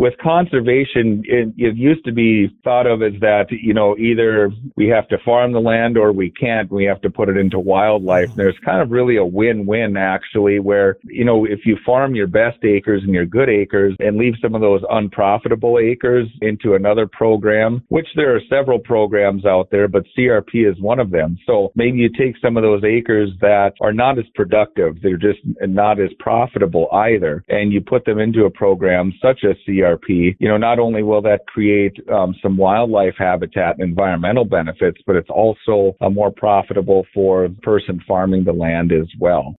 with conservation, it used to be thought of as that, either we have to farm the land or we can't. We have to put it into wildlife. And there's kind of really a win-win, actually, where, if you farm your best acres and your good acres and leave some of those unprofitable acres into another program, which there are several programs out there, but CRP is one of them. So maybe you take some of those acres that are not as productive, they're just not as profitable either, and you put them into a program such as CRP. Not only will that create some wildlife habitat and environmental benefits, but it's also more profitable for the person farming the land as well.